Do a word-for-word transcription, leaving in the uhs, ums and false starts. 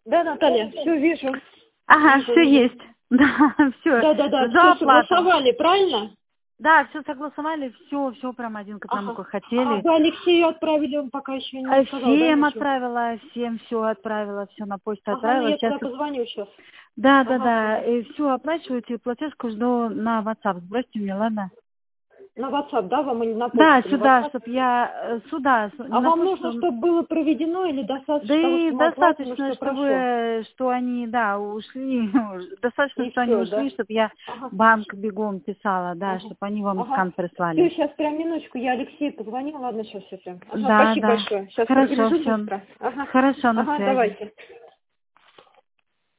Да, Наталья, все вижу. Ага, Вижу, все вижу. есть. Да, все. Да, да, да, За все оплату. согласовали, правильно? Да, все согласовали, все, все прям один к одному, Ага. как А хотели. вы Алексею отправили, он пока еще А не сказал, да, Всем ничего? отправила, всем все отправила, все на почту Ага, ну отправила. я Сейчас, тогда позвоню сейчас. да, да, Ага, да, ага. и все оплачивайте, платежку жду на WhatsApp, сбросьте мне, ладно? На WhatsApp, да, вам или на Да, почту? На сюда, WhatsApp? чтоб я, э, сюда, с- А на вам нужно, почту. чтобы было проведено или Да достаточно того, и что мы оплатим и достаточно, что прошло? чтобы, что они, да, ушли, достаточно, И что они все, ушли, да? чтобы я Ага, банк бегом писала, да, ага, чтобы они вам ага. скан Все, прислали. сейчас прям минуточку, я Алексею позвонила, ладно, сейчас все прям. Ага, Да, спасибо да. большое. Сейчас Хорошо, пробережу все. быстро. Ага, Хорошо, на ага, связи. давайте.